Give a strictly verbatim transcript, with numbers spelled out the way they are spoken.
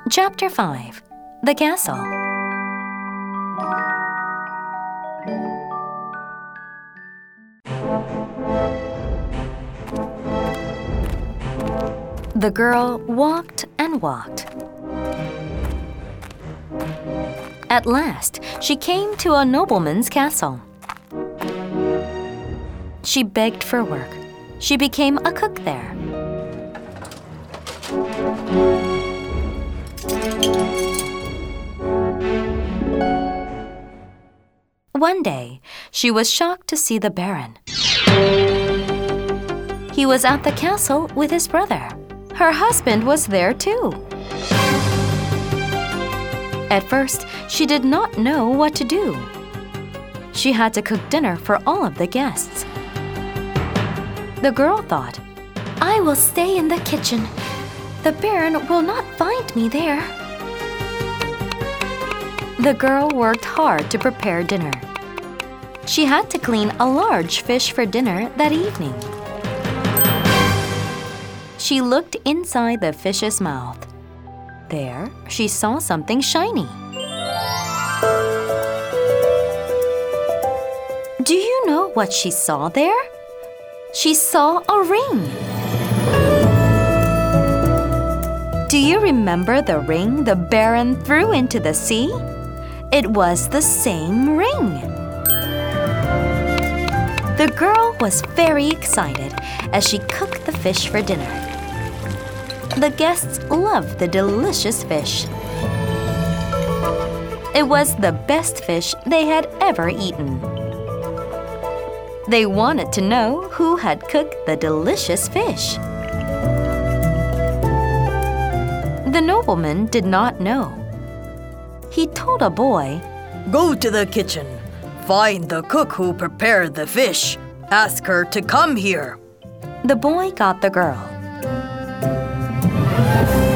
Chapter five. The Castle. The girl walked and walked. At last, she came to a nobleman's castle. She begged for work. She became a cook there. One day, she was shocked to see the Baron. He was at the castle with his brother. Her husband was there too. At first, she did not know what to do. She had to cook dinner for all of the guests. The girl thought, "I will stay in the kitchen. The Baron will not find me there." The girl worked hard to prepare dinner. She had to clean a large fish for dinner that evening. She looked inside the fish's mouth. There, she saw something shiny. Do you know what she saw there? She saw a ring. Do you remember the ring the Baron threw into the sea? It was the same ring. The girl was very excited as she cooked the fish for dinner. The guests loved the delicious fish. It was the best fish they had ever eaten. They wanted to know who had cooked the delicious fish. The nobleman did not know. He told a boy, "Go to the kitchen. Find the cook who prepared the fish. Ask her to come here." The boy got the girl.